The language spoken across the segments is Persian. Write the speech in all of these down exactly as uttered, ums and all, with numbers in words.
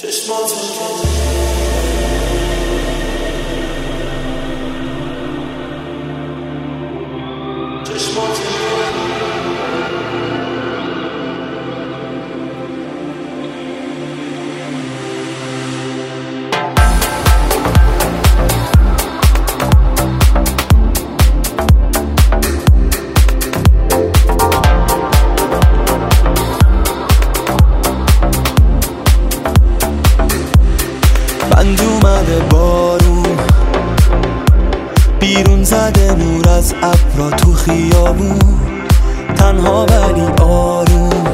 بند اومده بارون بیرون زده نور از ابرا تو خیابون، تنها ولی آروم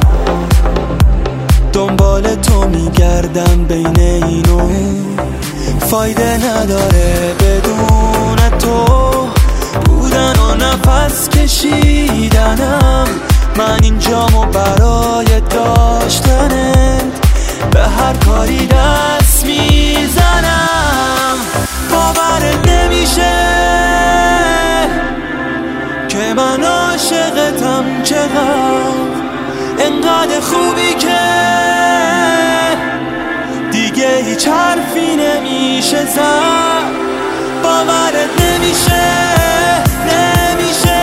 دنبال تو میگردم بین این و اون. فایده نداره بدون تو بودن و نفس کشیدنم، من اینجامو برای داشتنت به هر کاری دست میزنم. باورت نمیشه که من عاشقتم، چقدر انقدر خوبی که دیگه هیچ حرفی نمیشه زد. باورت نمیشه نمیشه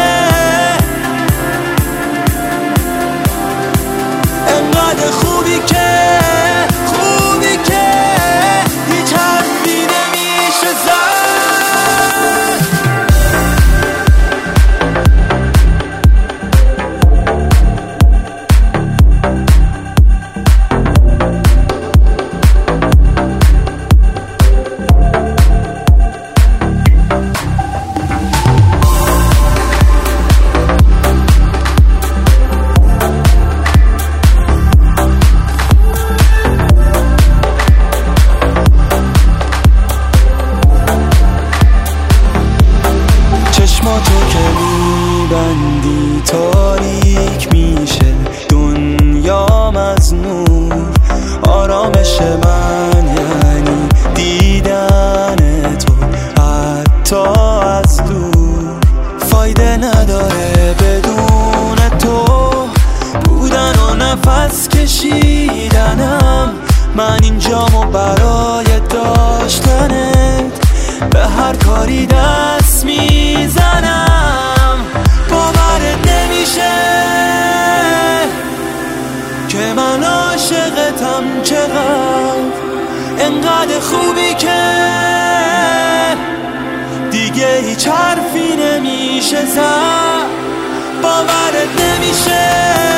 انقدر خوبی که خوبی که هیچ حرفی نمیشه زد. تو که میبندی تاریک میشه دنیام از نور، آرامش من یعنی دیدن تو حتی از دور. فایده نداره بدون تو بودن و نفس کشیدنم، من اینجامو برای داشتنت به هر کاری دست میزنم. باورت نمیشه که من عاشقتم، چقدر انقدر خوبی که دیگه هیچ حرفی نمیشه زد. باورت نمیشه